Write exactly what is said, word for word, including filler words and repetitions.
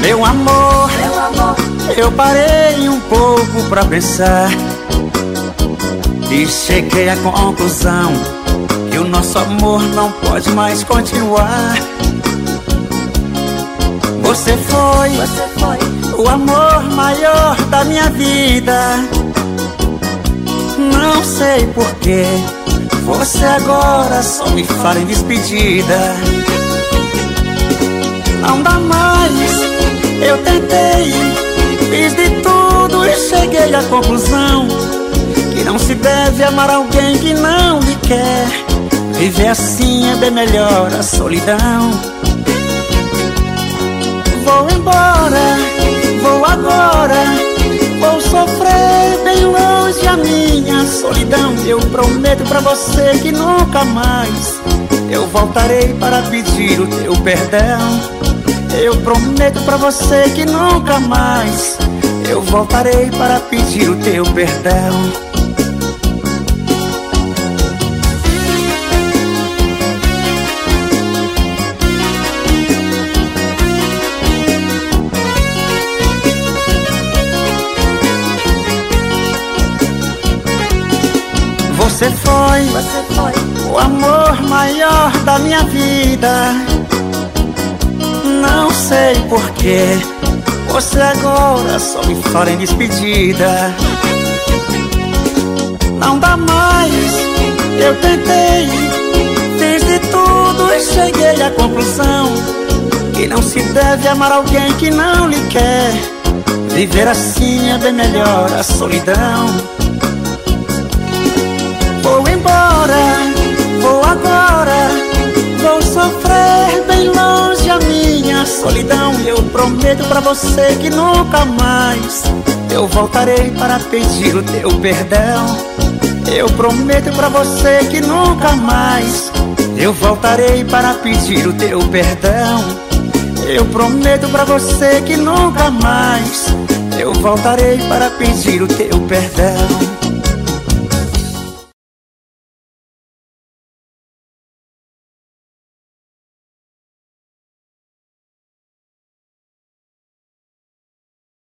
Meu amor, Meu amor, eu parei um pouco pra pensar e cheguei à conclusão que o nosso amor não pode mais continuar. Você foi, você foi o amor maior da minha vida. Não sei porquê você agora só me fala em despedida. Não dá mais, eu tentei, fiz de tudo e cheguei à conclusão que não se deve amar alguém que não lhe quer. Viver assim é bem melhor a solidão. Vou embora, vou agora, vou sofrer bem longe a minha solidão. Eu prometo pra você que nunca mais eu voltarei para pedir o teu perdão. Eu prometo pra você que nunca mais eu voltarei para pedir o teu perdão. Você foi, Você foi o amor maior da minha vida. Não sei porquê você agora só me fala em despedida. Não dá mais, eu tentei, fiz de tudo e cheguei à conclusão que não se deve amar alguém que não lhe quer. Viver assim é bem melhor a solidão. Vou embora, vou agora, vou sofrer bem longe a minha solidão. Eu prometo pra você que nunca mais eu voltarei para pedir o teu perdão. Eu prometo pra você que nunca mais eu voltarei para pedir o teu perdão. Eu prometo pra você que nunca mais eu voltarei para pedir o teu perdão.